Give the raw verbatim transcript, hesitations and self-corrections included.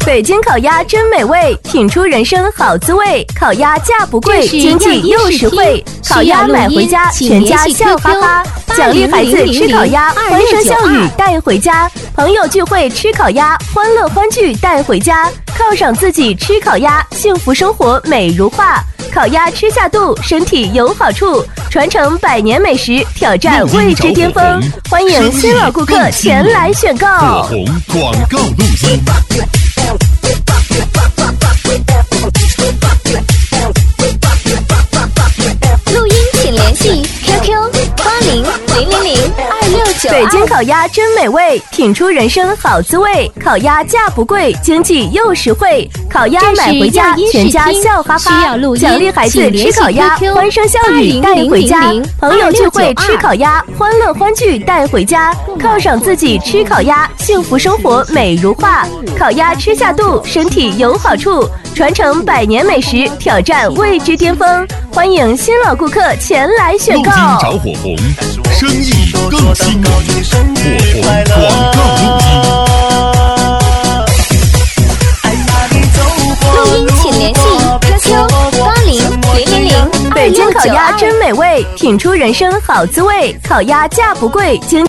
北京烤鸭真美味，品出人生好滋味。烤鸭价不贵，经济又实惠。烤鸭买回家，全家笑哈哈。奖励孩子吃烤鸭，欢声笑语带回家。朋友聚会吃烤鸭，欢乐欢聚带回家。犒赏自己吃烤鸭，幸福生活美如画。烤鸭吃下肚，身体有好处。传承百年美食，挑战未知巅峰。欢迎新老顾客前来选购。 火红广告录音。 录音请联系 Q Q 八零零零零二六九二。 北京烤鸭真美味，品出人生好滋味。烤鸭价不贵，经济又实惠。烤鸭买回家，全家笑哈哈。奖励孩子吃烤鸭，欢声笑语带回家。朋友聚会吃烤鸭，欢乐欢聚带回家。犒赏自己吃烤鸭，幸福生活美如画。烤鸭吃下肚，身体有好处。传承百年美食，挑战未知巅峰。欢迎新老顾客前来选购。 录音找火红，生意更兴隆。火红广告录音。 录音请联系 Q Q 八零零零零二六九二。 北京烤鸭真美味，品出人生好滋味。烤鸭价不贵，经